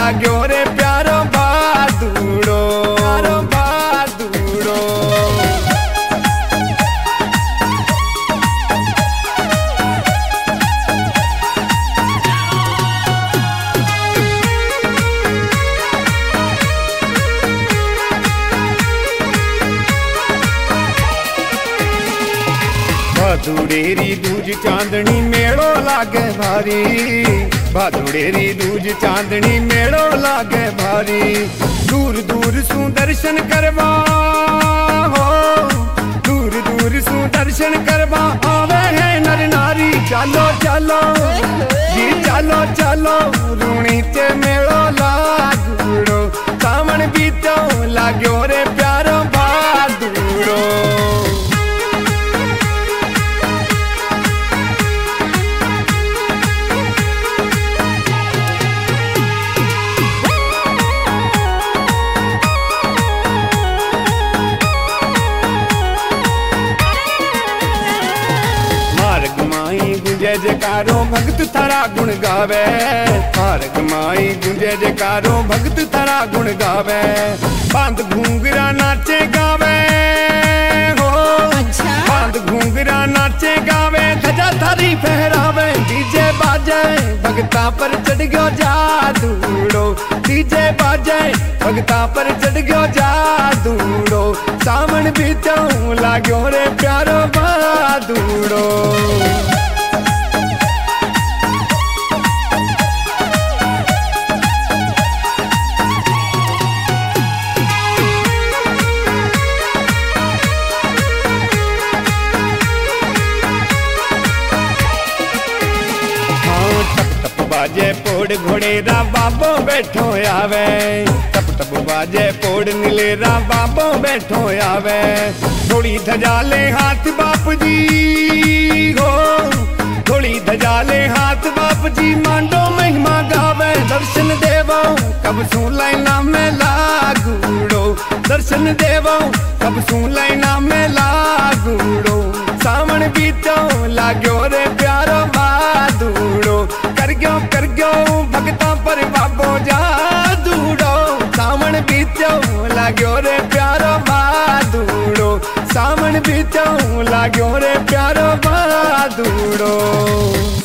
लाग्यो रे प्यारो बहादुरो, प्यारो बहादुरो। भादुड़ेरी दूज चांदनी मेड़ो लागे भारी, भादुड़ेरी दूज चांदनी मेड़ो लागे भारी। दूर दूर सू दर्शन करवा हो, दूर दूर सू दर्शन करवा आवे है नर नारी। चलो चलो जी चलो चलो रूणी ते मेड़ो लागूड़ो, सावन बीतो लाग्यो रे प्यारो बहादुरो। गुंजे जयकारो भगत थारा गुण गावे, मार्ग माई गुंजे जयकारो भगत थारा गुण गावे। बांध घूंगरा नाचे गावे हो, बांध घूंगरा नाचे गावे। ध्वजा थारी फहरावे डीजे बाजे भगता पर चढ़ गयो जादूड़ो, डीजे बाजे भगता पर चढ़ गयो जादूड़ो। सावन बीतो लाग्यो रे प्यारो बहादुरो। बाजे पोड़ घोड़े रा बाबो बैठो आवे, टप टप बाजे पोड़ नीले रा बाबो बैठो आवे। थोड़ी धजाले हाथ बाप जी हो, थोड़ी धजाले हाथ बाप जी मांडो महिमा गावे। दर्शन देवो कब सू लाइना में लागूड़ो, दर्शन देवो कब सू लाइना में लागूड़ो। सावन बीतो लाग्यो रे प्यारो बहादुरो, कर गयो भगता पर बाबो जादूड़ो। सावन बीतो लाग्यो रे प्यारो बहादुरो, सावन बीतो लाग्यो रे प्यारो बहादुरो।